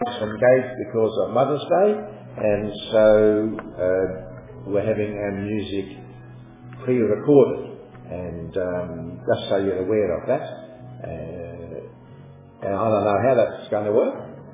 some cake because of Mother's Day, and so we're having our music pre-recorded, and just so you're aware of that. And I don't know how that's going to work.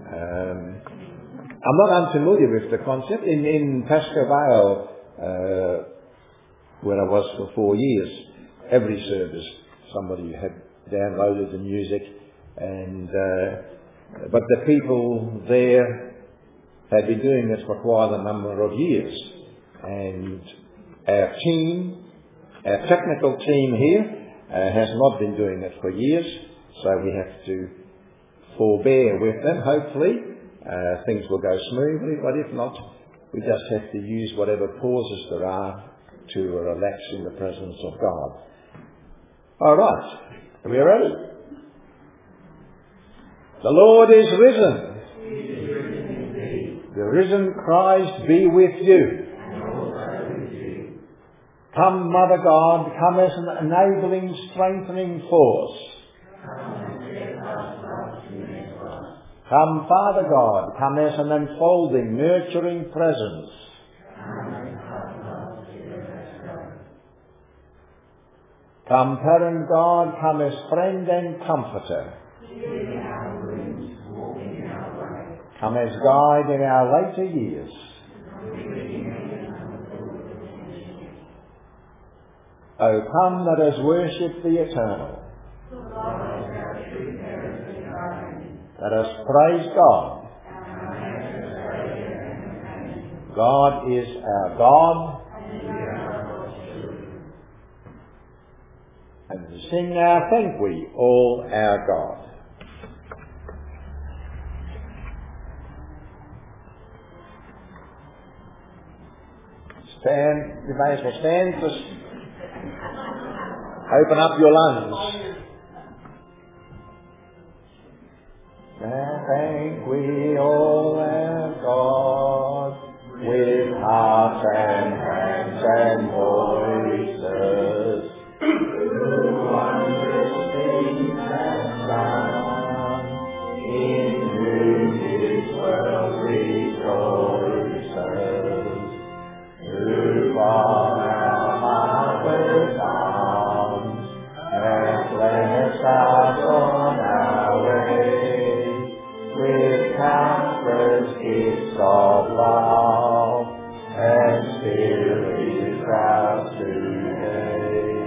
I'm not unfamiliar with the concept. In Pascoe Vale, where I was for 4 years, every service somebody had downloaded the music, and but the people there had been doing it for quite a number of years, and our team, our technical team here, has not been doing it for years, so we have to forbear with them. Hopefully things will go smoothly, but if not, we just have to use whatever pauses there are to relax in the presence of God. All right, are we ready? The Lord is risen. The risen Christ be with you. Come, Mother God, come as an enabling, strengthening force. Come, Father God, come as an enfolding, nurturing presence. Come, Parent God, come as friend and comforter. Come as guide in our later years. O come, let us worship the Eternal. Let us praise God. God is our God. And sing now, thank we all our God. Stand, you may as well stand, just open up your lungs. Now thank we all our God, with hearts and hands and voices, who wondrous things has done, in whom His world rejoices, who from our mother's arms has blessed us on our way, with countless gifts of love, and still is proud today.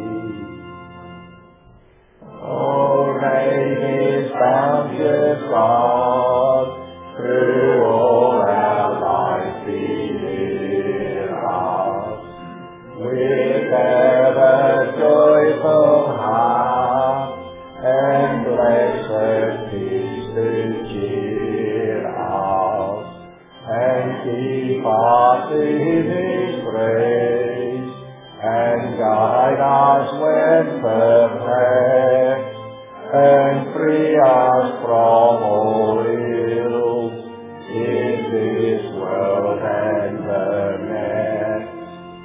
Oh, may His bounteous God through all our life be near us, with ever joyful heart, and blessed peace to cheer us, and keep us in His grace, and guide us when perfect, and free us from all ills in this world and the next.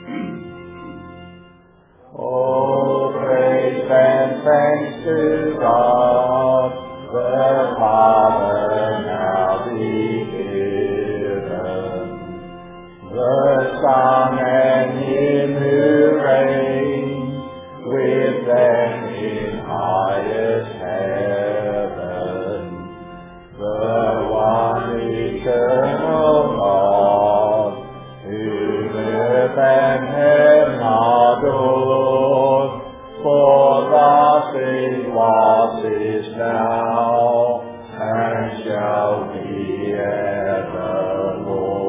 Oh, praise and thanks to God, the Father now be given, the Son and Him who reigns with them in highest heaven, the one eternal God, whom earth and heaven adore, for thus it was, is now, and shall be evermore.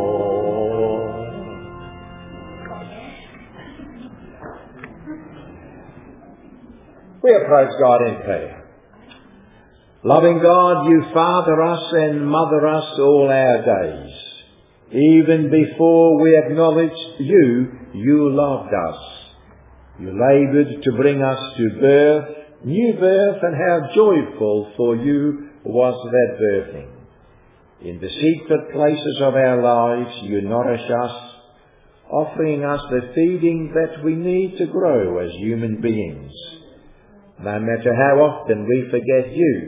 We approach God in prayer. Loving God, you father us and mother us all our days. Even before we acknowledged you, you loved us. You laboured to bring us to birth, new birth, and how joyful for you was that birthing. In the secret places of our lives, you nourish us, offering us the feeding that we need to grow as human beings. No matter how often we forget you,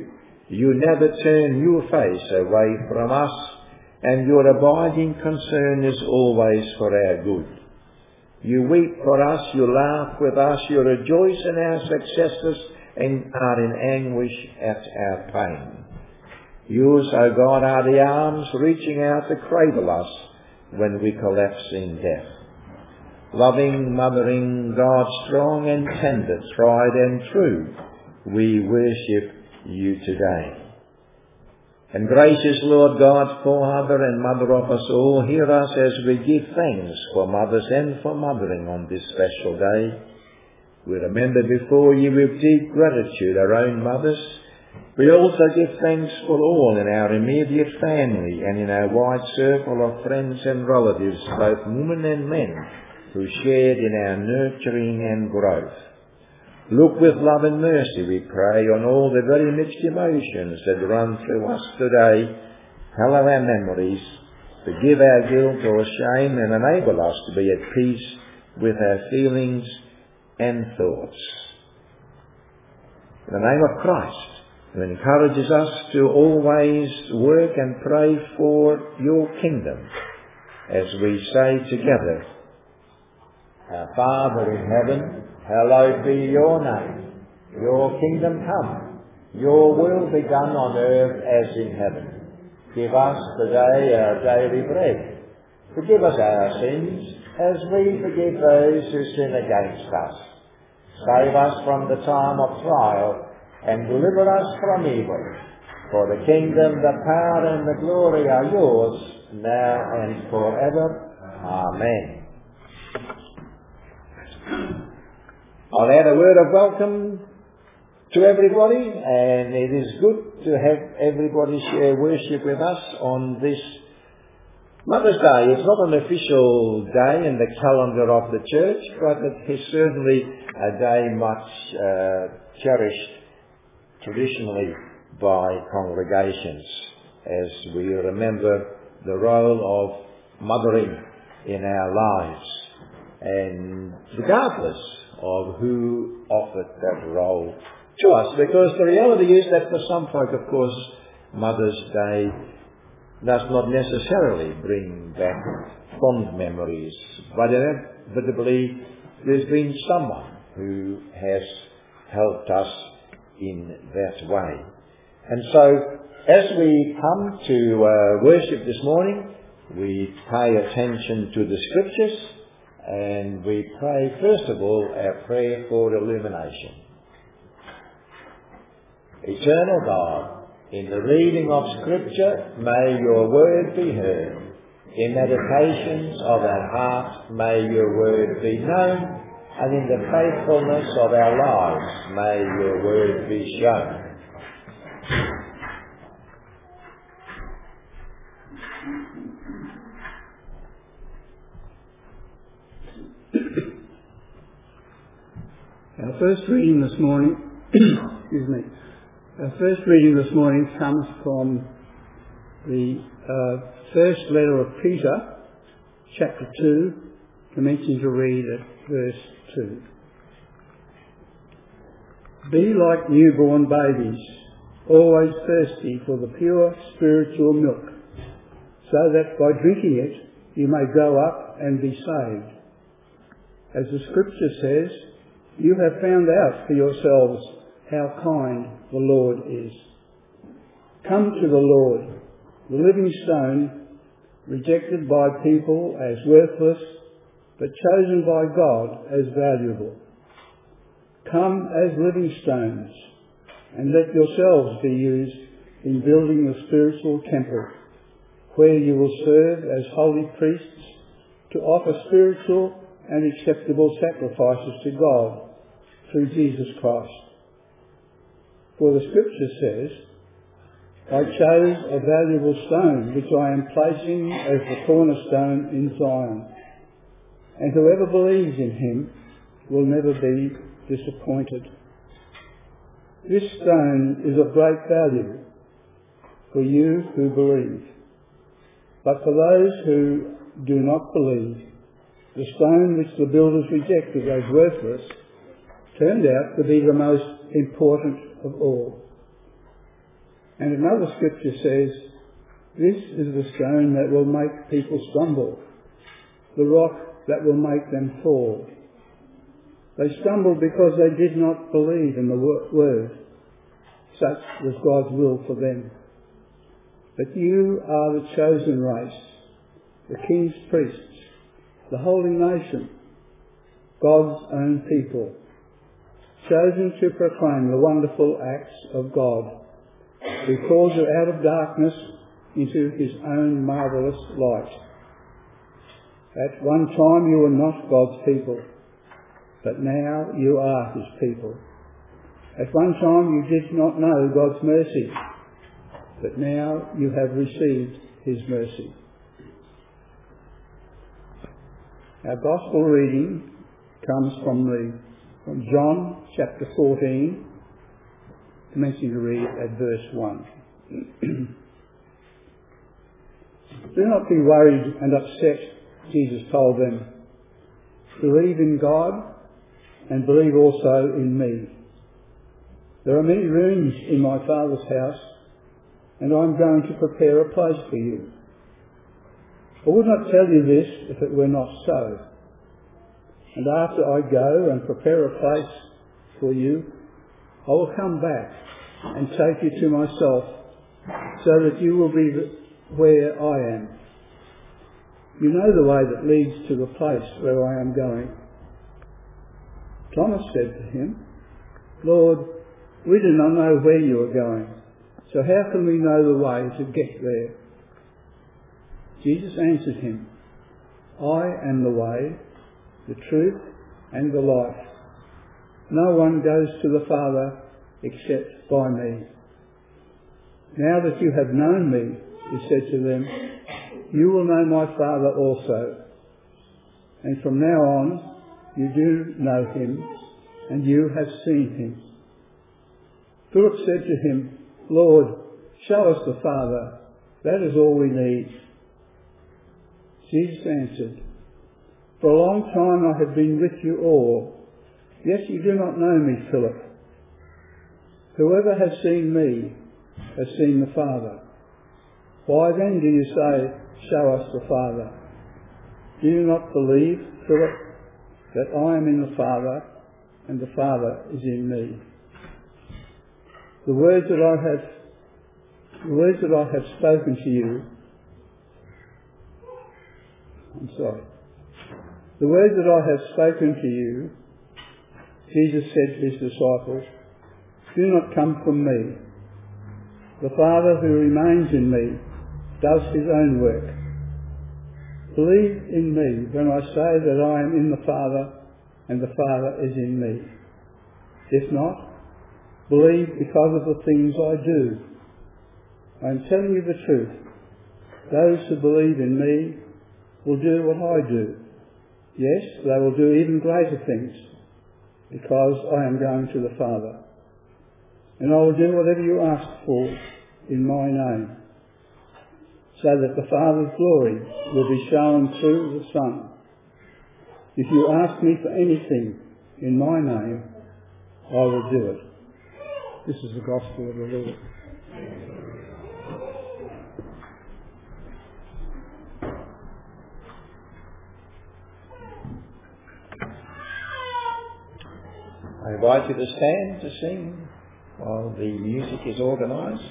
You never turn your face away from us, and your abiding concern is always for our good. You weep for us, you laugh with us, you rejoice in our successes, and are in anguish at our pain. Yours, O God, are the arms reaching out to cradle us when we collapse in death. Loving, mothering God, strong and tender, tried and true, we worship you today. And gracious Lord God, Father and Mother of us all, hear us as we give thanks for mothers and for mothering on this special day. We remember before you with deep gratitude our own mothers. We also give thanks for all in our immediate family and in our wide circle of friends and relatives, both women and men, who shared in our nurturing and growth. Look with love and mercy, we pray, on all the very mixed emotions that run through us today. Hallow our memories, forgive our guilt or shame, and enable us to be at peace with our feelings and thoughts. In the name of Christ, who encourages us to always work and pray for your kingdom, as we say together, Our Father in heaven, hallowed be your name. Your kingdom come. Your will be done on earth as in heaven. Give us today our daily bread. Forgive us our sins, as we forgive those who sin against us. Save us from the time of trial, and deliver us from evil. For the kingdom, the power, and the glory are yours, now and forever. Amen. I'll add a word of welcome to everybody, and it is good to have everybody share worship with us on this Mother's Day. It's not an official day in the calendar of the church, but it is certainly a day much cherished traditionally by congregations, as we remember the role of mothering in our lives, and regardless of who offered that role to us, because the reality is that for some folk, of course, Mother's Day does not necessarily bring back fond memories, but inevitably there's been someone who has helped us in that way. And so, as we come to worship this morning, we pay attention to the Scriptures, and we pray, first of all, our prayer for illumination. Eternal God, in the reading of Scripture, may your word be heard. In meditations of our heart, may your word be known. And in the faithfulness of our lives, may your word be shown. Our first reading this morning, Our first reading this morning comes from the first letter of Peter, chapter 2, commencing to read at verse 2. Be like newborn babies, always thirsty for the pure spiritual milk, so that by drinking it you may grow up and be saved. As the Scripture says, you have found out for yourselves how kind the Lord is. Come to the Lord, the living stone, rejected by people as worthless, but chosen by God as valuable. Come as living stones, and let yourselves be used in building the spiritual temple, where you will serve as holy priests to offer spiritual and acceptable sacrifices to God through Jesus Christ. For the Scripture says, I chose a valuable stone, which I am placing as the cornerstone in Zion, and whoever believes in him will never be disappointed. This stone is of great value for you who believe. But for those who do not believe, the stone which the builders rejected as worthless turned out to be the most important of all. And another scripture says, this is the stone that will make people stumble, the rock that will make them fall. They stumbled because they did not believe in the word. Such was God's will for them. But you are the chosen race, the king's priests, the holy nation, God's own people, chosen to proclaim the wonderful acts of God, who calls you out of darkness into his own marvellous light. At one time you were not God's people, but now you are his people. At one time you did not know God's mercy, but now you have received his mercy. Our gospel reading comes from John chapter 14, commencing to read at verse 1. Do not be worried and upset, Jesus told them. Believe in God and believe also in me. There are many rooms in my Father's house, and I'm going to prepare a place for you. I would not tell you this if it were not so. And after I go and prepare a place for you, I will come back and take you to myself, so that you will be where I am. You know the way that leads to the place where I am going. Thomas said to him, Lord, we do not know where you are going, so how can we know the way to get there? Jesus answered him, I am the way, the truth, and the life. No one goes to the Father except by me. Now that you have known me, he said to them, you will know my Father also. And from now on, you do know him, and you have seen him. Philip said to him, Lord, show us the Father. That is all we need. Jesus answered, for a long time I have been with you all, yet you do not know me, Philip. Whoever has seen me has seen the Father. Why then do you say, show us the Father? Do you not believe, Philip, that I am in the Father and the Father is in me? The words that I have spoken to you, The words that I have spoken to you, Jesus said to his disciples, do not come from me. The Father who remains in me does his own work. Believe in me when I say that I am in the Father and the Father is in me. If not, believe because of the things I do. I am telling you the truth. Those who believe in me will do what I do. Yes, they will do even greater things, because I am going to the Father. And I will do whatever you ask for in my name, so that the Father's glory will be shown through the Son. If you ask me for anything in my name, I will do it. This is the gospel of the Lord. I invite you to stand to sing while the music is organised.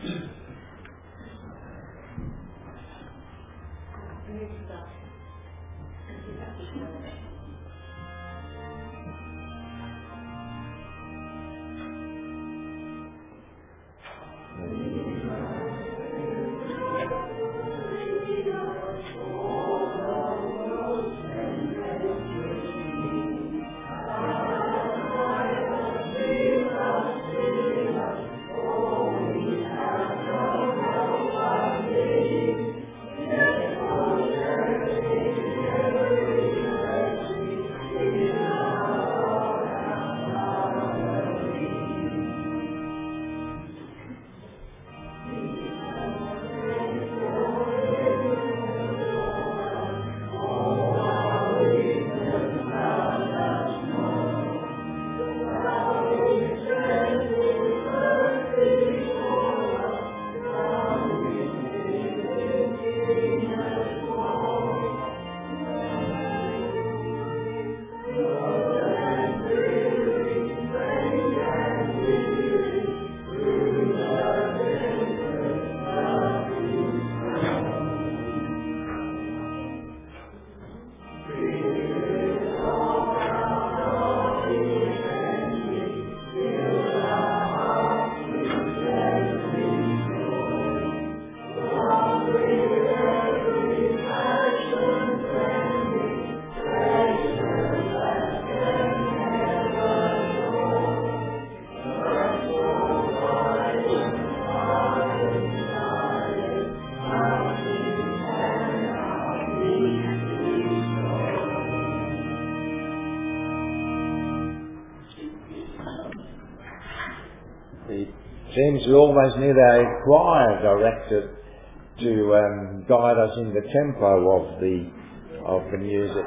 Seems we always need a choir director to guide us in the tempo of the music.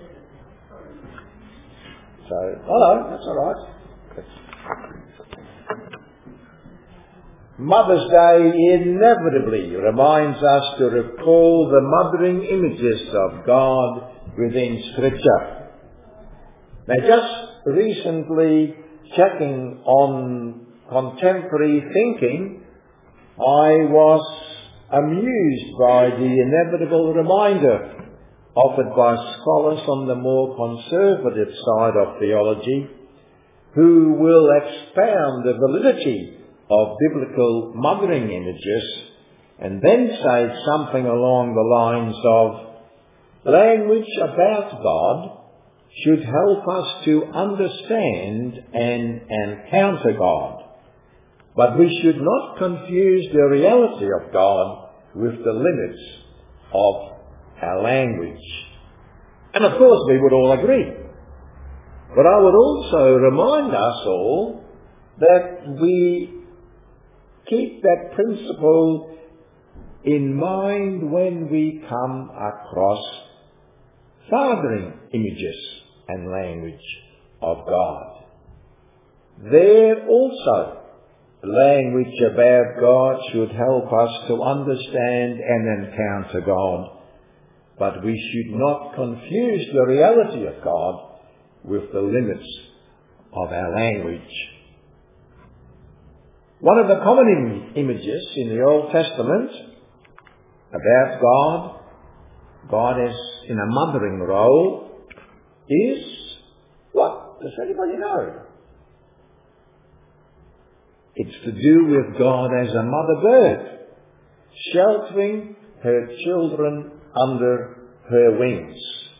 So, hello, that's all right. Mother's Day inevitably reminds us to recall the mothering images of God within Scripture. Now, just recently checking on contemporary thinking, I was amused by the inevitable reminder offered by scholars on the more conservative side of theology, who will expound the validity of biblical mothering images and then say something along the lines of, language about God should help us to understand and encounter God, but we should not confuse the reality of God with the limits of our language. And of course we would all agree. But I would also remind us all that we keep that principle in mind when we come across fathering images and language of God. There also, language about God should help us to understand and encounter God, but we should not confuse the reality of God with the limits of our language. One of the common images in the Old Testament about God as in a mothering role, is what? Does anybody know? It's to do with God as a mother bird, sheltering her children under her wings.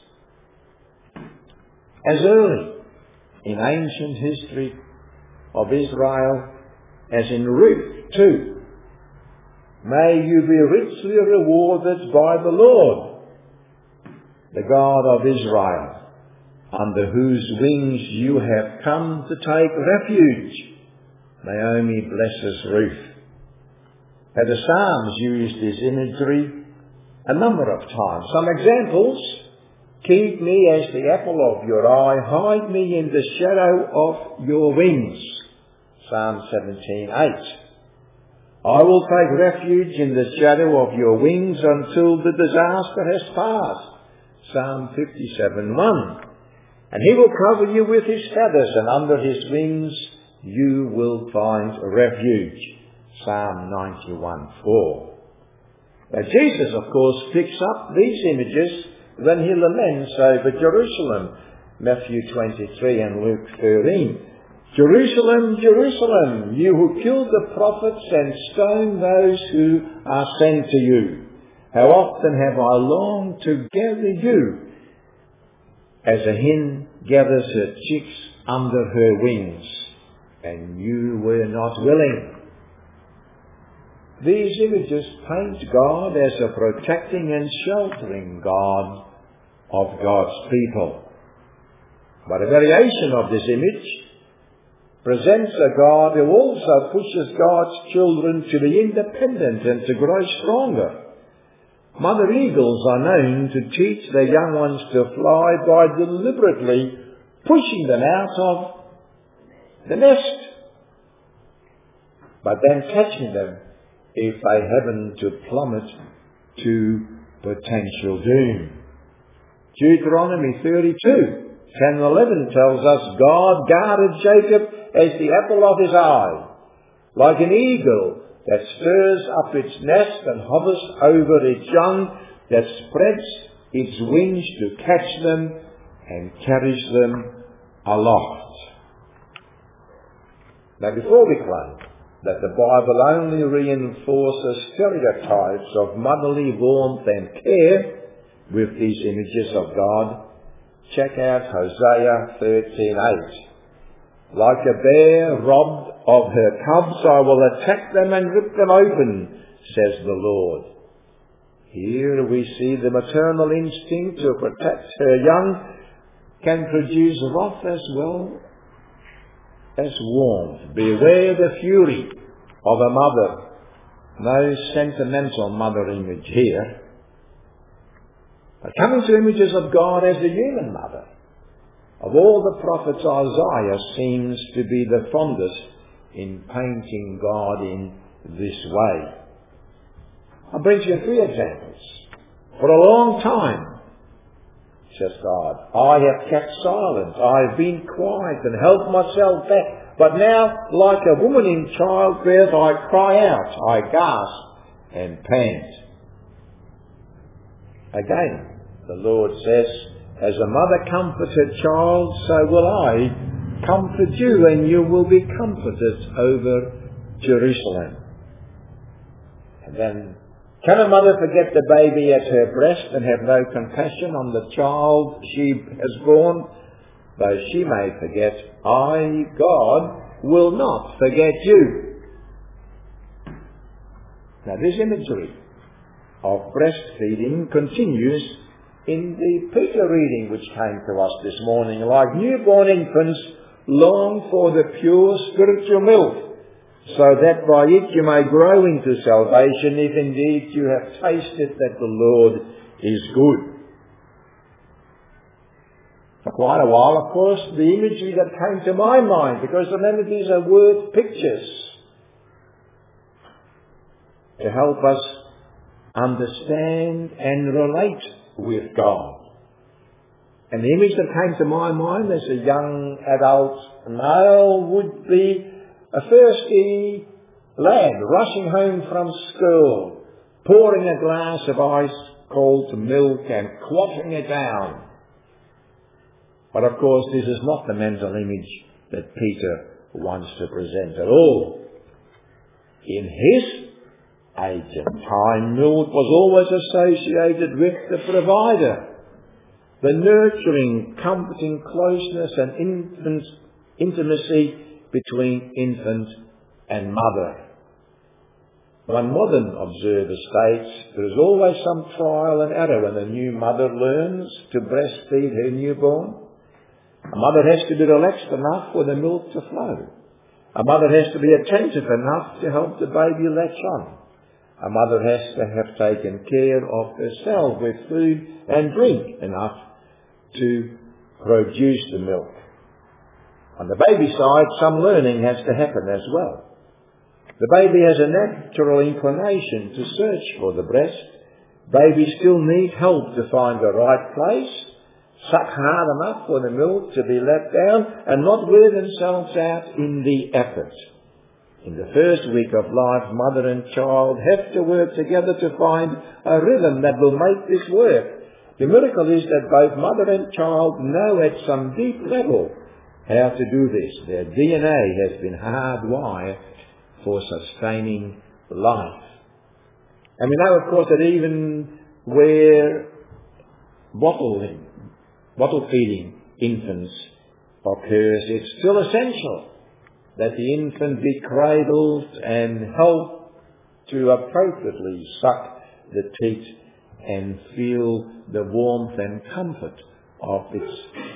As early in ancient history of Israel as in Ruth too, may you be richly rewarded by the Lord, the God of Israel, under whose wings you have come to take refuge. Naomi blesses Ruth. Now the Psalms use this imagery a number of times. Some examples: keep me as the apple of your eye, hide me in the shadow of your wings. Psalm 17:8. I will take refuge in the shadow of your wings until the disaster has passed. Psalm 57:1. And he will cover you with his feathers, and under his wings you will find refuge. Psalm 91:4. Now Jesus, of course, picks up these images when he laments over Jerusalem. Matthew 23 and Luke 13. Jerusalem, Jerusalem, you who kill the prophets and stone those who are sent to you. How often have I longed to gather you, as a hen gathers her chicks under her wings, and you were not willing. These images paint God as a protecting and sheltering God of God's people. But a variation of this image presents a God who also pushes God's children to be independent and to grow stronger. Mother eagles are known to teach their young ones to fly by deliberately pushing them out of the nest, but then catching them if they happen to plummet to potential doom. Deuteronomy 32:10-11 tells us God guarded Jacob as the apple of his eye, like an eagle that stirs up its nest and hovers over its young, that spreads its wings to catch them and carries them aloft. Now, before we claim that the Bible only reinforces stereotypes of motherly warmth and care with these images of God, check out Hosea 13:8. Like a bear robbed of her cubs, I will attack them and rip them open, says the Lord. Here we see the maternal instinct to protect her young can produce wrath as well as warmth. Beware the fury of a mother. No sentimental mother image here. But coming to images of God as the human mother. Of all the prophets, Isaiah seems to be the fondest in painting God in this way. I'll bring you 3 examples. For a long time, says God, I have kept silent. I have been quiet and held myself back. But now, like a woman in childbirth, I cry out, I gasp and pant. Again, the Lord says, as a mother comforts her child, so will I comfort you, and you will be comforted over Jerusalem. And then, can a mother forget the baby at her breast and have no compassion on the child she has born? Though she may forget, I, God, will not forget you. Now this imagery of breastfeeding continues in the Peter reading which came to us this morning. Like newborn infants, long for the pure spiritual milk, so that by it you may grow into salvation, if indeed you have tasted that the Lord is good. For quite a while, of course, the imagery that came to my mind, because remember these are word pictures to help us understand and relate with God. And the image that came to my mind as a young adult male would be a thirsty lad rushing home from school, pouring a glass of ice-cold milk and quaffing it down. But of course, this is not the mental image that Peter wants to present at all. In his age and time, milk was always associated with the provider, the nurturing, comforting closeness and intimacy between infant and mother. One modern observer states there is always some trial and error when a new mother learns to breastfeed her newborn. A mother has to be relaxed enough for the milk to flow. A mother has to be attentive enough to help the baby latch on. A mother has to have taken care of herself with food and drink enough to produce the milk. On the baby side, some learning has to happen as well. The baby has a natural inclination to search for the breast. Babies still need help to find the right place, suck hard enough for the milk to be let down, and not wear themselves out in the effort. In the first week of life, mother and child have to work together to find a rhythm that will make this work. The miracle is that both mother and child know at some deep level how to do this. Their DNA has been hardwired for sustaining life. And we know, of course, that even where bottle feeding infants occurs, it's still essential that the infant be cradled and helped to appropriately suck the teat and feel the warmth and comfort of its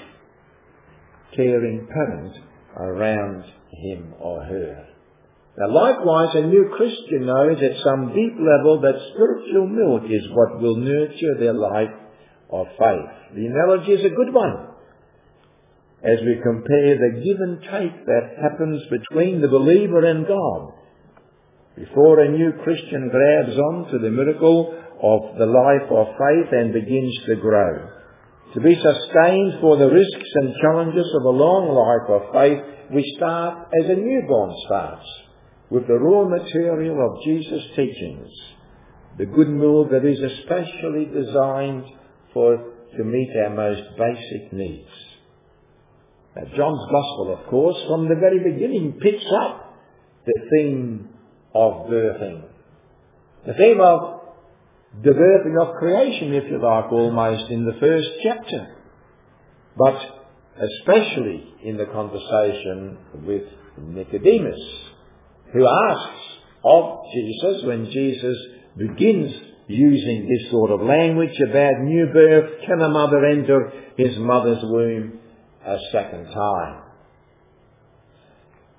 caring parent around him or her. Now likewise, a new Christian knows at some deep level that spiritual milk is what will nurture their life of faith. The analogy is a good one as we compare the give and take that happens between the believer and God before a new Christian grabs on to the miracle of the life of faith and begins to grow. To be sustained for the risks and challenges of a long life of faith, we start as a newborn starts, with the raw material of Jesus' teachings, the good milk that is especially designed to meet our most basic needs. Now, John's Gospel, of course, from the very beginning picks up the theme of birthing. The theme of the birthing of creation, if you like, almost in the first chapter. But especially in the conversation with Nicodemus, who asks of Jesus when Jesus begins using this sort of language about new birth, can a mother enter his mother's womb a second time?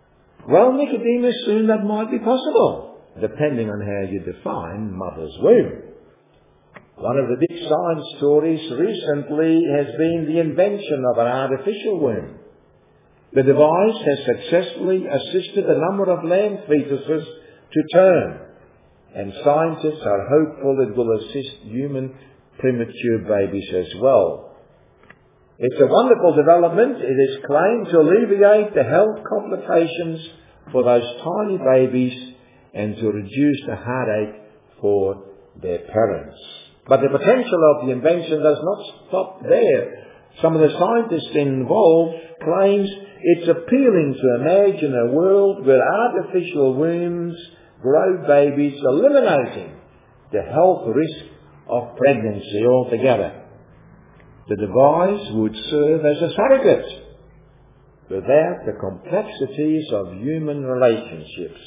Well, Nicodemus, soon that might be possible, depending on how you define mother's womb. One of the big science stories recently has been the invention of an artificial womb. The device has successfully assisted a number of lamb fetuses to term, and scientists are hopeful it will assist human premature babies as well. It's a wonderful development. It is claimed to alleviate the health complications for those tiny babies and to reduce the heartache for their parents. But the potential of the invention does not stop there. Some of the scientists involved claims it's appealing to imagine a world where artificial wombs grow babies, eliminating the health risk of pregnancy altogether. The device would serve as a surrogate without the complexities of human relationships.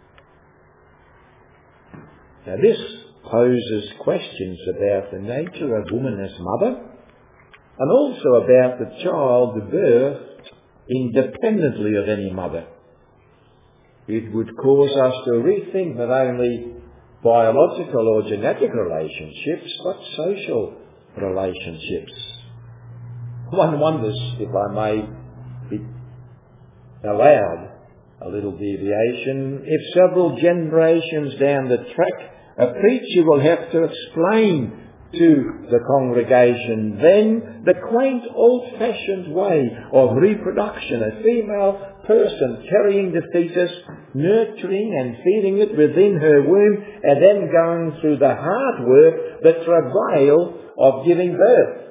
Now this poses questions about the nature of woman as mother, and also about the child birthed independently of any mother. It would cause us to rethink not only biological or genetic relationships, but social relationships. One wonders, if I may be allowed a little deviation, if several generations down the track a preacher will have to explain to the congregation then the quaint old-fashioned way of reproduction, a female person carrying the fetus, nurturing and feeding it within her womb, and then going through the hard work, the travail of giving birth.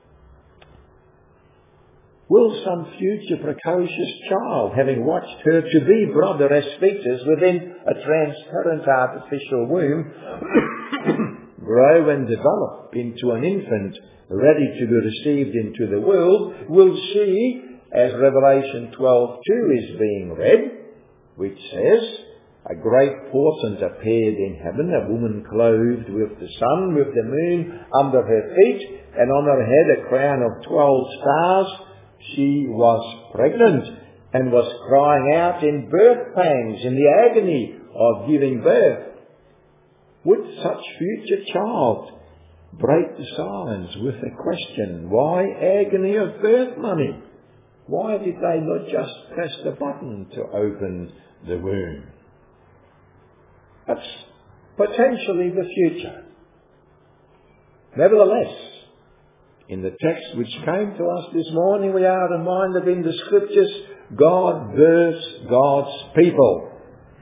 Will some future precocious child, having watched her to-be brother as fetus within a transparent artificial womb, grow and develop into an infant ready to be received into the world? Will she, as Revelation 12:2 is being read, which says, a great portent appeared in heaven, a woman clothed with the sun, with the moon under her feet, and on her head a crown of 12 stars. She was pregnant and was crying out in birth pangs, in the agony of giving birth. Would such future child break the silence with a question, why agony of birth, mummy? Why did they not just press the button to open the womb? That's potentially the future. Nevertheless, in the text which came to us this morning, we are reminded in the Scriptures, God births God's people,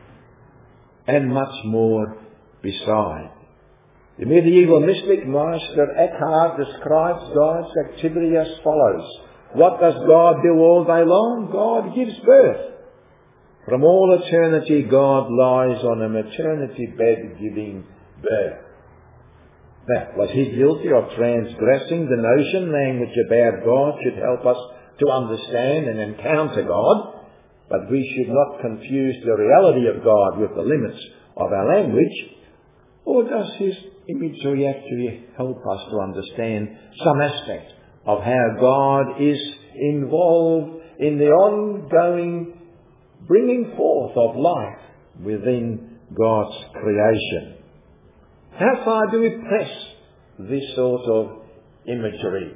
and much more beside. The medieval mystic Meister Eckhart describes God's activity as follows. What does God do all day long? God gives birth. From all eternity, God lies on a maternity bed giving birth. Now, was he guilty of transgressing the notion language about God should help us to understand and encounter God? But we should not confuse the reality of God with the limits of our language. Or does his imagery actually help us to understand some aspect of how God is involved in the ongoing bringing forth of life within God's creation? How far do we press this sort of imagery?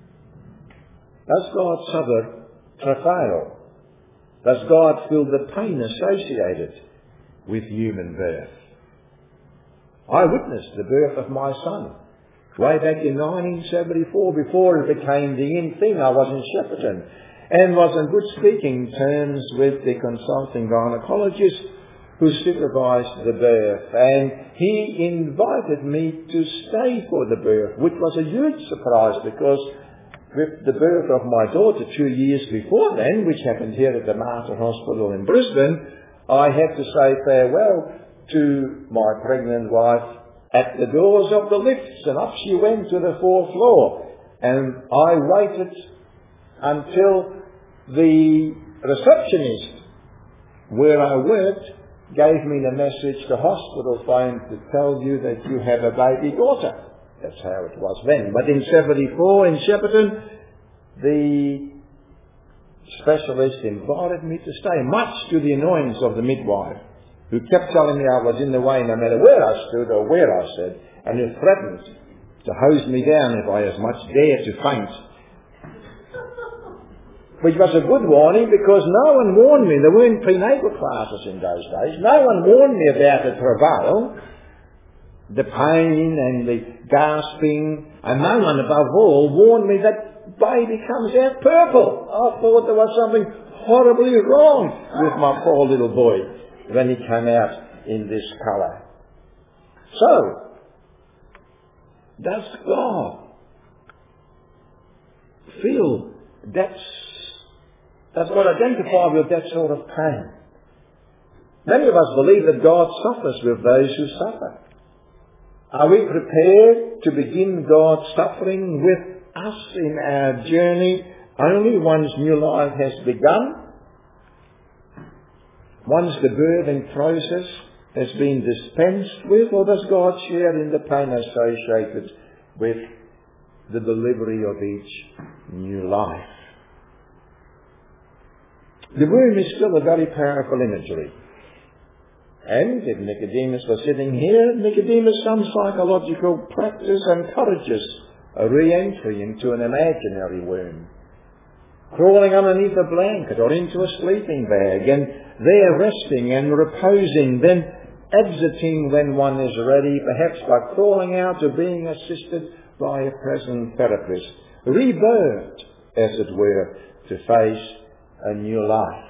Does God suffer travail? Does God feel the pain associated with human birth? I witnessed the birth of my son way back in 1974, before it became the in thing. I was in Shepparton and was in good speaking terms with the consulting gynecologist who supervised the birth, and he invited me to stay for the birth, which was a huge surprise because with the birth of my daughter 2 years before then, which happened here at the Mater Hospital in Brisbane, I had to say farewell to my pregnant wife at the doors of the lifts, and up she went to the 4th floor, and I waited until the receptionist where I worked gave me the message, the hospital phone, to tell you that you have a baby daughter. That's how it was then. But in 74 in Shepparton, the specialist invited me to stay, much to the annoyance of the midwife, who kept telling me I was in the way no matter where I stood or where I said, and who threatened to hose me down if I as much dared to faint. Which was a good warning, because no one warned me. There weren't prenatal classes in those days. No one warned me about the travail, the pain and the gasping, and no one above all warned me that baby comes out purple. I thought there was something horribly wrong with my poor little boy when he came out in this colour. So, does God feel does God identify with that sort of pain? Many of us believe that God suffers with those who suffer. Are we prepared to begin God's suffering with us in our journey only once new life has begun? Once the birthing process has been dispensed with, or does God share in the pain associated with the delivery of each new life? The womb is still a very powerful imagery. And if Nicodemus was sitting here, Nicodemus, some psychological practice encourages a re-entry into an imaginary womb. Crawling underneath a blanket or into a sleeping bag, and there resting and reposing, then exiting when one is ready, perhaps by crawling out or being assisted by a present therapist. Rebirthed, as it were, to face a new life.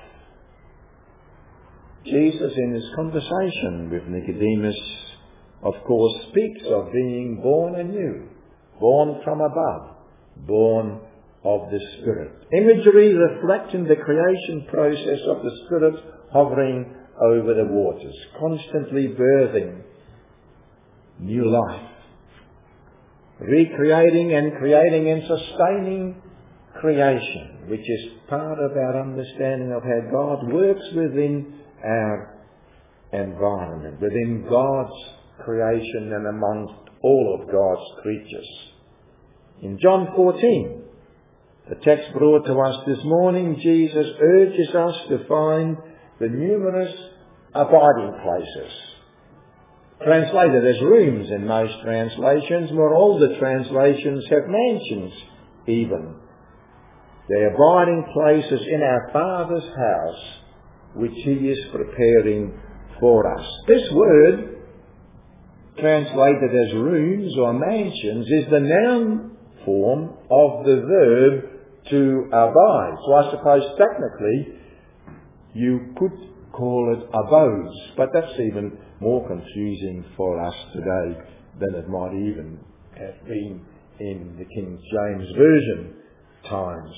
Jesus, in his conversation with Nicodemus, of course, speaks of being born anew, born from above, born of the Spirit. Imagery reflecting the creation process of the Spirit hovering over the waters, constantly birthing new life, recreating and creating and sustaining creation, which is part of our understanding of how God works within our environment, within God's creation and amongst all of God's creatures. In John 14, the text brought to us this morning, Jesus urges us to find the numerous abiding places, translated as rooms in most translations. More older translations have mansions even. They're abiding places in our Father's house, which he is preparing for us. This word, translated as rooms or mansions, is the noun form of the verb to abide. So I suppose technically you could call it abodes, but that's even more confusing for us today than it might even have been in the King James Version times.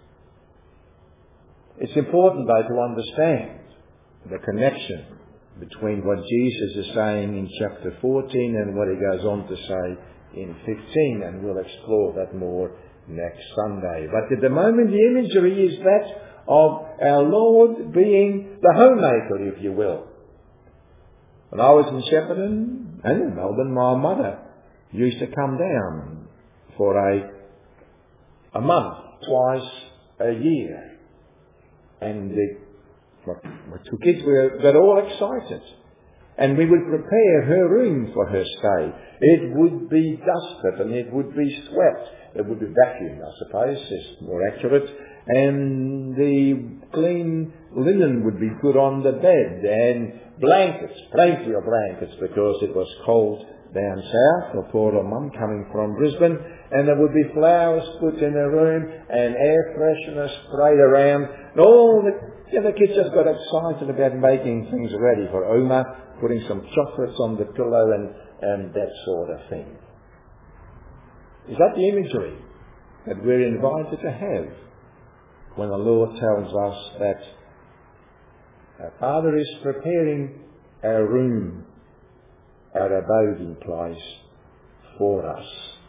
It's important, though, to understand the connection between what Jesus is saying in chapter 14 and what he goes on to say in 15, and we'll explore that more next Sunday. But at the moment, the imagery is that of our Lord being the homemaker, if you will. When I was in Shepparton and in Melbourne, my mother used to come down for a month, twice a year. And my two kids got all excited. And we would prepare her room for her stay. It would be dusted and it would be swept. It would be vacuumed, I suppose, is more accurate. And the clean linen would be put on the bed. And blankets, plenty of blankets, because it was cold down south for poor old mum coming from Brisbane. And there would be flowers put in her room and air freshener sprayed around. And all the kids just got excited about making things ready for Oma, putting some chocolates on the pillow and that sort of thing. Is that the imagery that we're invited to have when the Lord tells us that our Father is preparing our room, our abiding place for us?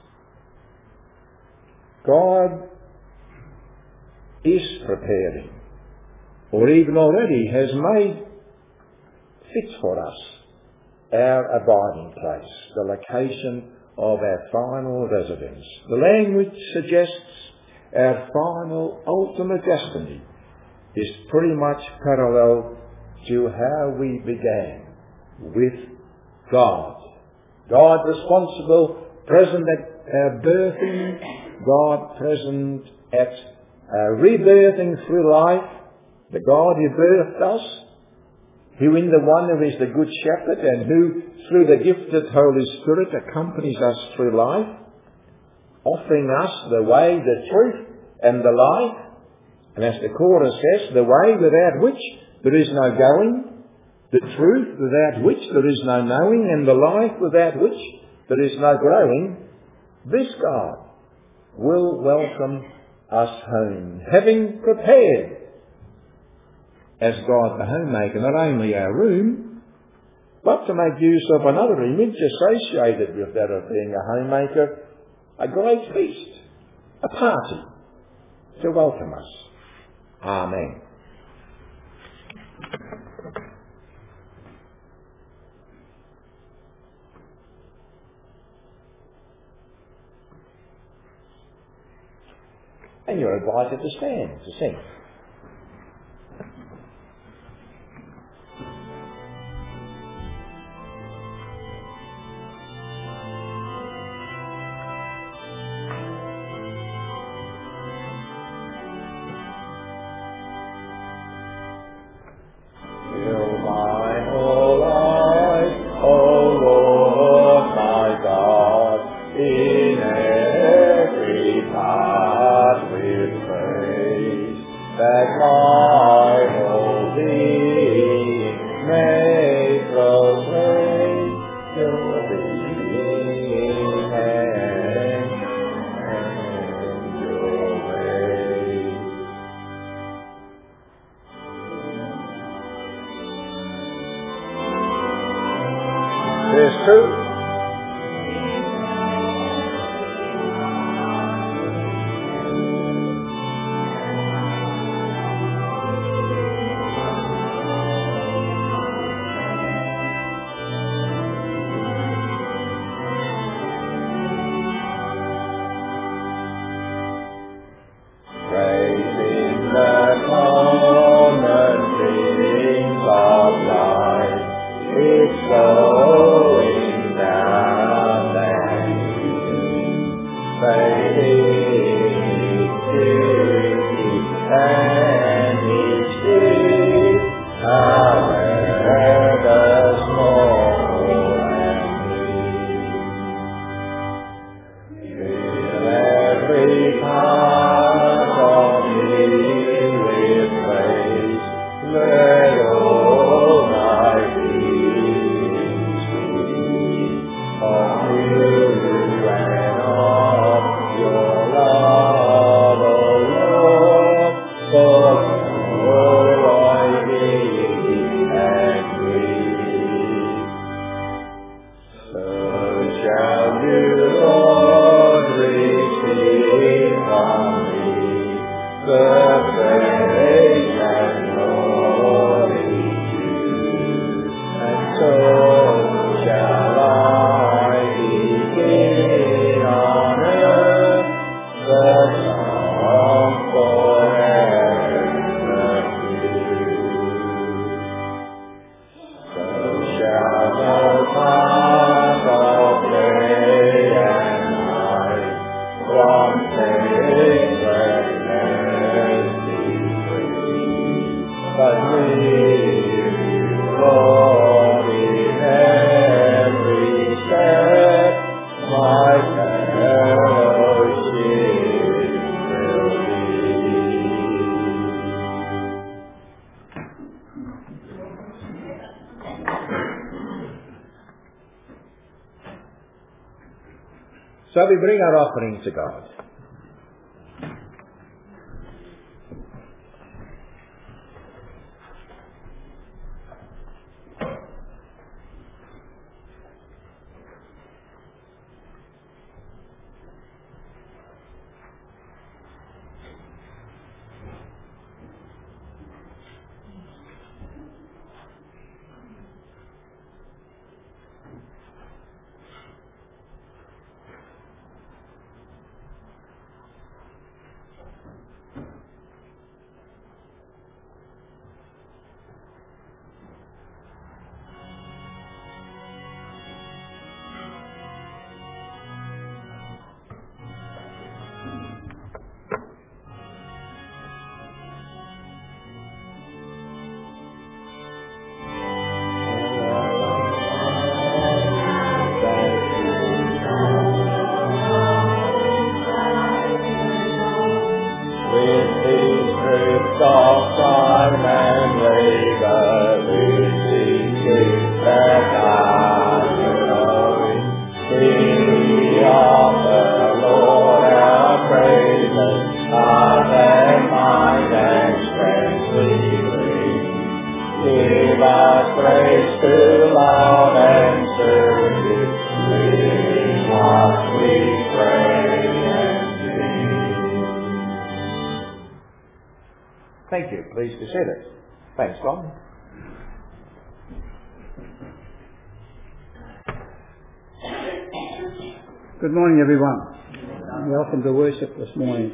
God is preparing, or even already has made fit for us, our abiding place, the location of our final residence. The language suggests our final ultimate destiny, is pretty much parallel to how we began, with God. God responsible, present at our birthing, God present at our rebirthing through life, the God who birthed us, who in the one who is the Good Shepherd and who through the gifted Holy Spirit accompanies us through life, offering us the way, the truth and the life. And as the chorus says, the way without which there is no going, the truth without which there is no knowing, and the life without which there is no growing. This God will welcome us home, having prepared as God the homemaker not only our room, but to make use of another image associated with that of being a homemaker, a great feast, a party to welcome us. Amen. And you're invited to stand to sing. So we bring our offering to God. Thank you. Please be seated. Thanks, Ron. Good morning, everyone. Welcome to worship this morning.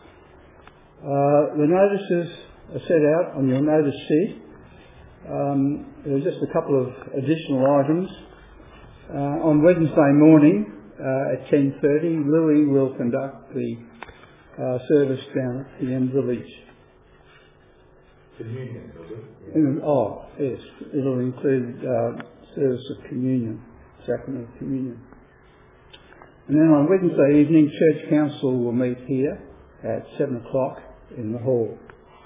The notices are set out on your notice sheet. There are just a couple of additional items. On Wednesday morning at 10:30, Louis will conduct the service down at the end village. Communion, Yes. It'll include service of communion, sacrament of communion. And then on Wednesday evening, Church Council will meet here at 7 o'clock in the hall.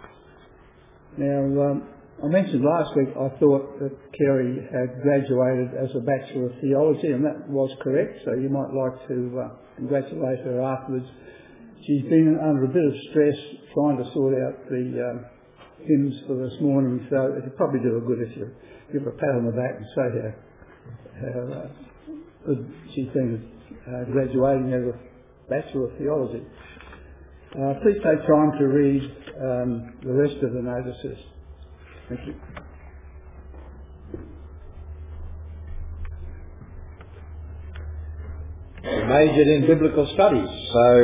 Now, I mentioned last week I thought that Kerry had graduated as a Bachelor of Theology, and that was correct, so you might like to congratulate her afterwards. She's been under a bit of stress trying to sort out the hymns for this morning, so it'd probably do her good if you give her a pat on the back and say how good she's been graduating as a Bachelor of Theology. Please take time to read the rest of the notices. Thank you. We majored in biblical studies, so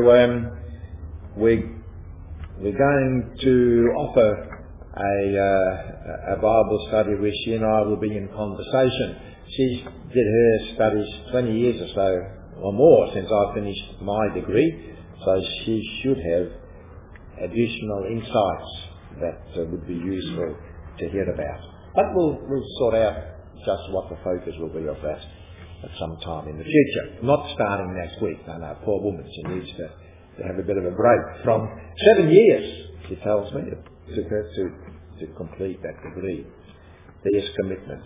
we're going to offer a Bible study where she and I will be in conversation. She did her studies 20 years or so, or more, since I finished my degree, so she should have additional insights that would be useful to hear about. But we'll sort out just what the focus will be of that at some time in the future. Not starting next week. No, poor woman, she needs to have a bit of a break. From 7 years, she tells me, it took her to complete that degree. There's commitment.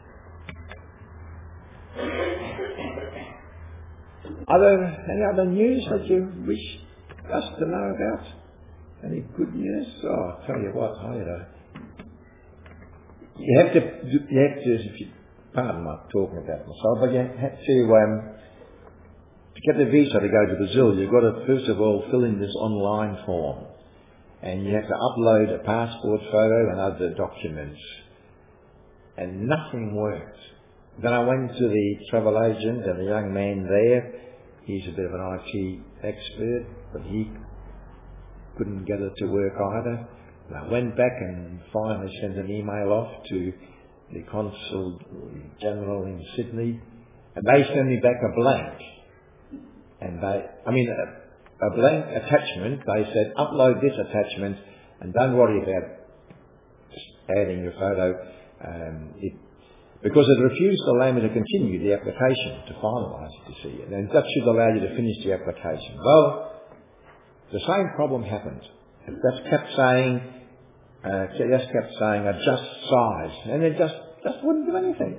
Are there any other news that you wish us to know about? Any good news? Oh, I'll tell you what, you have to, if you, pardon my talking about myself, but you have to get the visa to go to Brazil, you've got to first of all fill in this online form. And you have to upload a passport photo and other documents. And nothing worked. Then I went to the travel agent, and the young man there, he's a bit of an IT expert, but he couldn't get it to work either. And I went back and finally sent an email off to the Consul General in Sydney, and they sent me back a blank. And a blank attachment. They said, upload this attachment and don't worry about just adding your photo. Because it refused to allow me to continue the application, to finalise it, you see. And that should allow you to finish the application. Well, the same problem happened. It just kept saying, adjust size. And it just wouldn't do anything.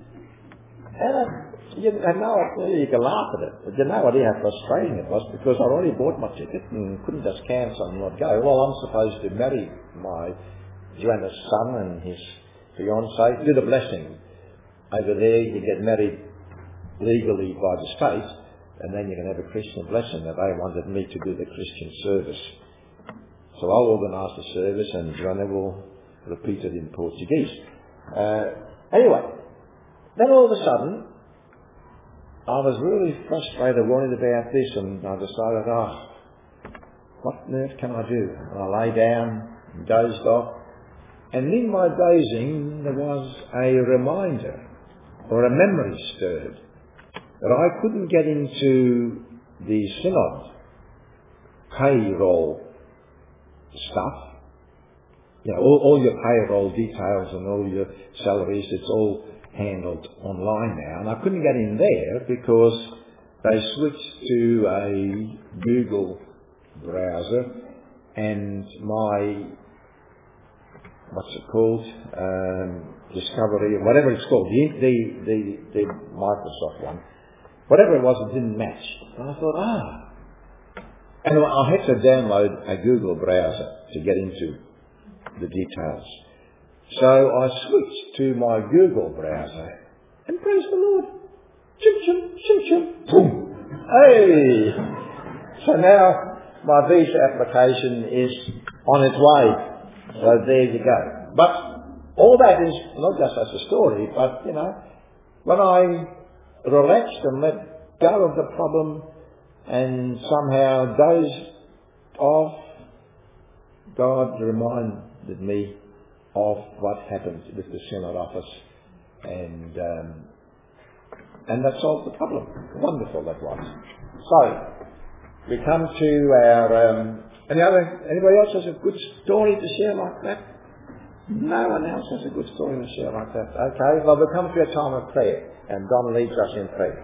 And you can laugh at it, but you no idea how frustrating it was, because I'd already bought my ticket and couldn't just cancel and not go. Well, I'm supposed to marry my Joanna's son and his fiancée, do the blessing. Over there, you get married legally by the state, and then you can have a Christian blessing. That they wanted me to do the Christian service. So I'll organise the service, and Joanna will repeat it in Portuguese. Anyway, then all of a sudden, I was really frustrated, worried about this, and I decided, what on earth can I do? And I lay down and dozed off. And in my dozing, there was a reminder, or a memory stirred, that I couldn't get into the synod payroll stuff. You know, all your payroll details and all your salaries, it's all handled online now, and I couldn't get in there because they switched to a Google browser, and my what's it called? Discovery, whatever it's called, the Microsoft one. Whatever it was, it didn't match. And I thought, And I had to download a Google browser to get into the details. So I switched to my Google browser, and praise the Lord, chim chim, chim chim, boom. Hey! So now my visa application is on its way. So there you go. But all that is not just as a story, but when I relaxed and let go of the problem and somehow dozed off, God reminded me of what happened with the Synod office, and that solved the problem. Wonderful that was. So we come to our anybody else has a good story to share like that? No one else has a good story to share like that. Okay, well, we'll come to a time of prayer, and Don leads us in prayer.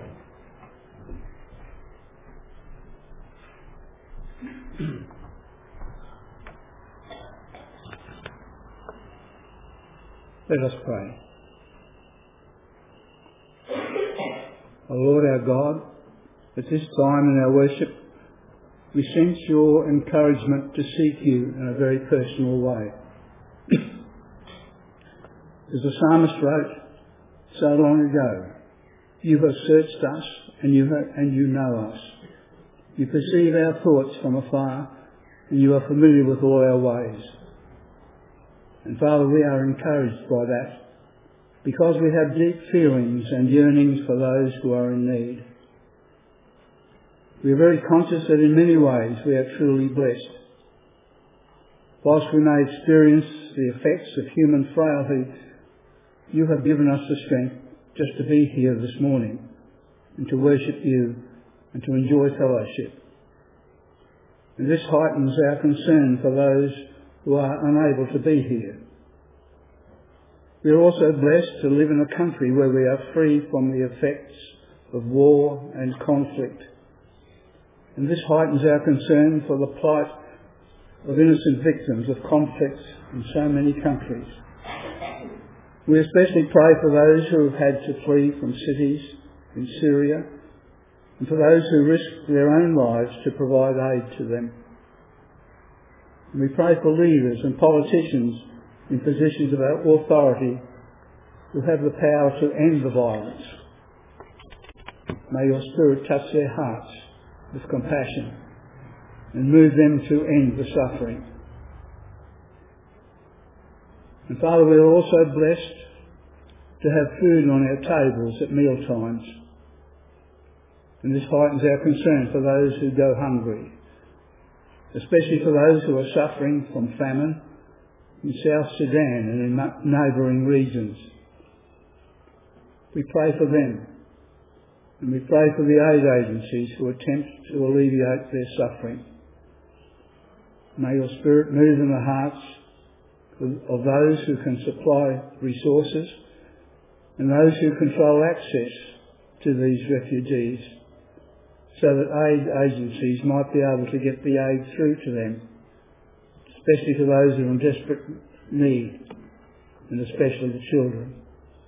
Let us pray. O Lord our God, at this time in our worship, we sense your encouragement to seek you in a very personal way. As the psalmist wrote so long ago, you have searched us and you know us. You perceive our thoughts from afar, and you are familiar with all our ways. And Father, we are encouraged by that, because we have deep feelings and yearnings for those who are in need. We are very conscious that in many ways we are truly blessed. Whilst we may experience the effects of human frailty, you have given us the strength just to be here this morning and to worship you and to enjoy fellowship. And this heightens our concern for those who are unable to be here. We are also blessed to live in a country where we are free from the effects of war and conflict. And this heightens our concern for the plight of innocent victims of conflict in so many countries. We especially pray for those who have had to flee from cities in Syria, and for those who risk their own lives to provide aid to them. And we pray for leaders and politicians in positions of authority who have the power to end the violence. May your Spirit touch their hearts with compassion and move them to end the suffering. And Father, we are also blessed to have food on our tables at meal times. And this heightens our concern for those who go hungry, especially for those who are suffering from famine in South Sudan and in neighbouring regions. We pray for them, and we pray for the aid agencies who attempt to alleviate their suffering. May your Spirit move in the hearts of those who can supply resources and those who control access to these refugees, so that aid agencies might be able to get the aid through to them, especially to those who are in desperate need, and especially the children.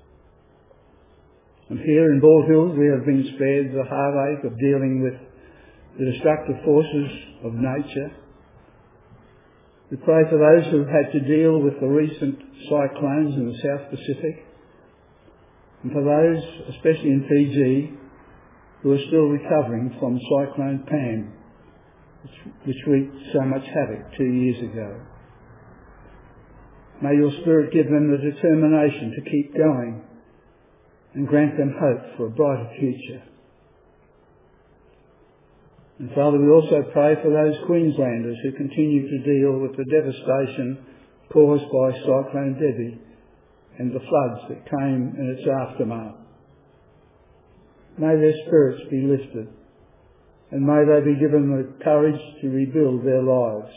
And here in Bald Hills we have been spared the heartache of dealing with the destructive forces of nature. We pray for those who have had to deal with the recent cyclones in the South Pacific, and for those, especially in Fiji, who are still recovering from Cyclone Pam, which wreaked so much havoc 2 years ago. May your Spirit give them the determination to keep going and grant them hope for a brighter future. And Father, we also pray for those Queenslanders who continue to deal with the devastation caused by Cyclone Debbie and the floods that came in its aftermath. May their spirits be lifted, and may they be given the courage to rebuild their lives.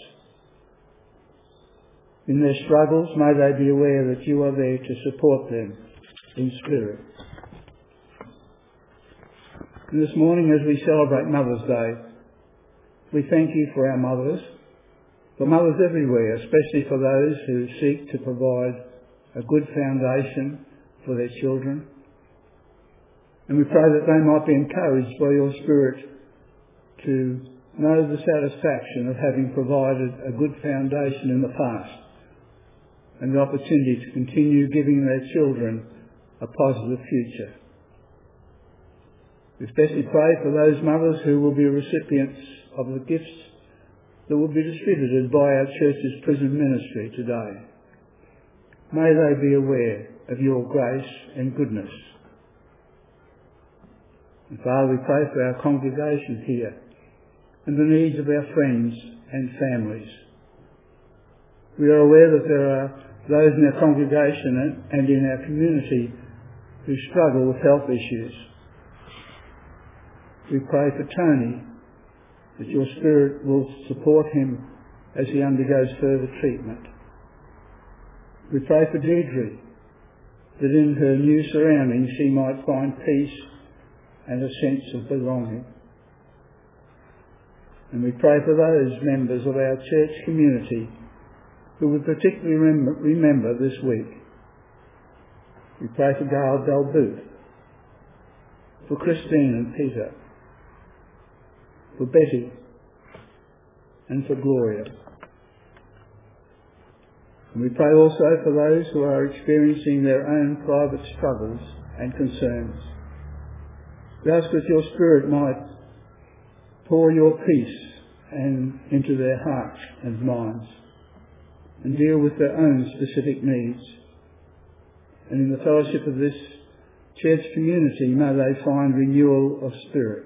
In their struggles, may they be aware that you are there to support them in spirit. And this morning, as we celebrate Mother's Day, we thank you for our mothers, for mothers everywhere, especially for those who seek to provide a good foundation for their children. And we pray that they might be encouraged by your Spirit to know the satisfaction of having provided a good foundation in the past and the opportunity to continue giving their children a positive future. We especially pray for those mothers who will be recipients of the gifts that will be distributed by our church's prison ministry today. May they be aware of your grace and goodness. And Father, we pray for our congregation here and the needs of our friends and families. We are aware that there are those in our congregation and in our community who struggle with health issues. We pray for Tony, that your Spirit will support him as he undergoes further treatment. We pray for Deidre, that in her new surroundings she might find peace and a sense of belonging. And we pray for those members of our church community who would particularly remember this week. We pray for Gail Dalbooth, for Christine and Peter, for Betty and for Gloria. And we pray also for those who are experiencing their own private struggles and concerns. We ask that your Spirit might pour your peace into their hearts and minds and deal with their own specific needs. And in the fellowship of this church community, may they find renewal of spirit.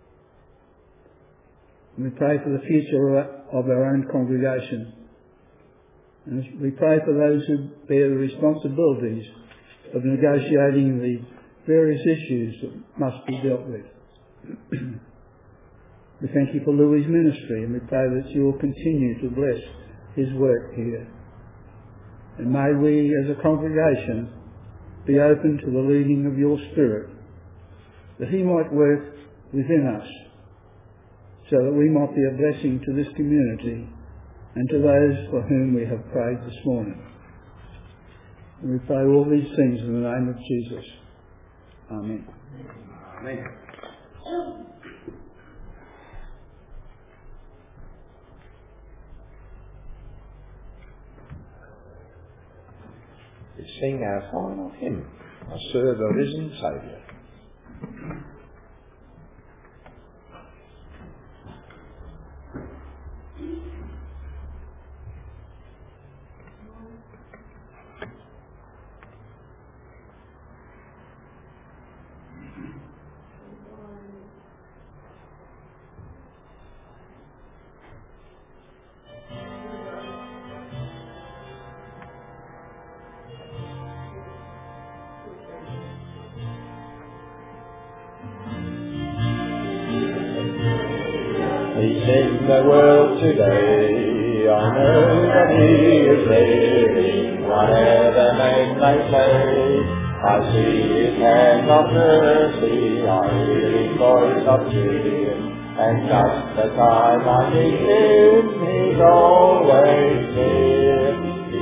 And we pray for the future of our own congregation. And we pray for those who bear the responsibilities of negotiating the various issues that must be dealt with. We thank you for Louis' ministry, and we pray that you will continue to bless his work here. And may we as a congregation be open to the leading of your Spirit, that he might work within us, so that we might be a blessing to this community and to those for whom we have prayed this morning. And we pray all these things in the name of Jesus. Amen. Amen. We sing our final hymn, I serve a risen Saviour. In the world today, I know that he is living, whatever men may say. I see his hand of mercy, I hear his voice of cheer, and just the time I need him, he's always near. He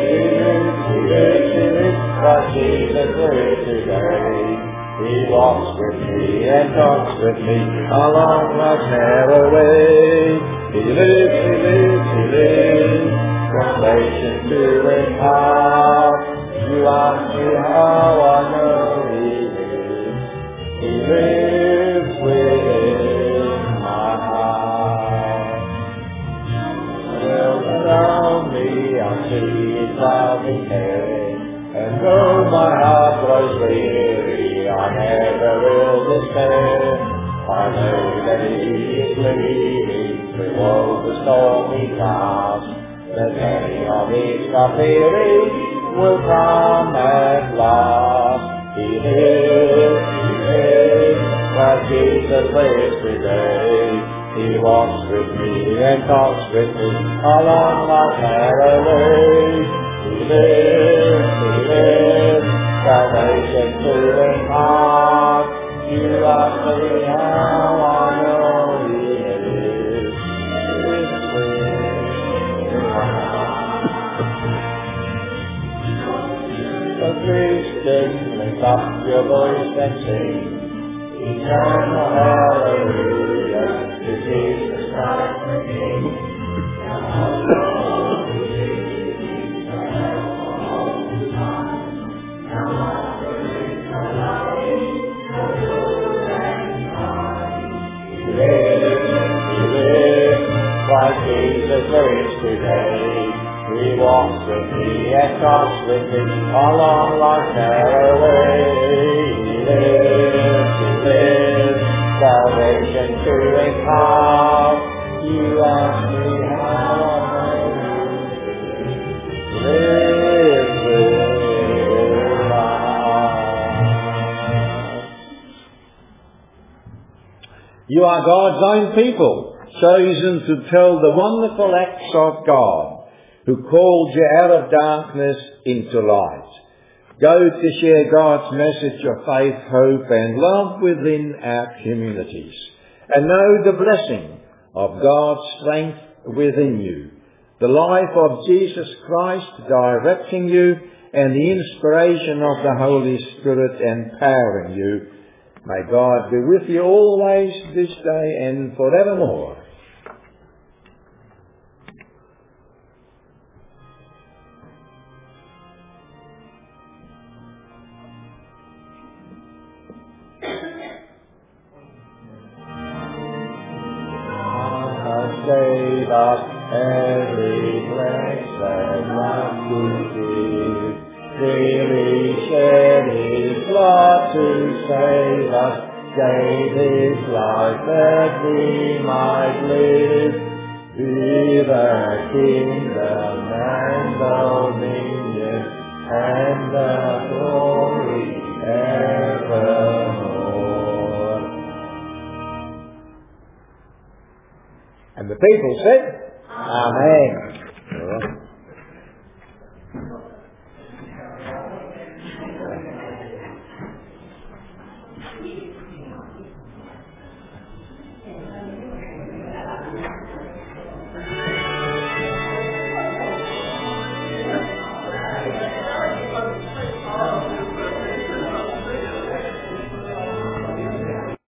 lives, but Jesus lives today. He walks with me and talks with me along life's narrow way. He lives, from nation to empire. You ask me how I know he lives. He lives within my heart. Well, around me I see his loving care, and though my heart grows weary, I never will despair. I know that he is leading through all the stormy clouds, that many of his fulfilling will come at last. He lives, where Jesus lives today. He walks with me and talks with me along life's narrow way. He lives, salvation to impart. You ask me how I know he lives. lift up your voice and sing, eternal hallelujah to Jesus Christ the King. Christ Jesus lives today. We walk with Thee and talk with Thee along life's narrow way. We live, salvation to impart. You ask me how I live with life. You are God's own people, chosen to tell the wonderful acts of God, who called you out of darkness into light. Go to share God's message of faith, hope and love within our communities, and know the blessing of God's strength within you, the life of Jesus Christ directing you, and the inspiration of the Holy Spirit empowering you. May God be with you always, this day and forevermore. Save us every blessed love to give. Freely shed His blood to save us, gave His life that we might live. Be the kingdom and dominion and the glory evermore. And the people said, Amen. All right.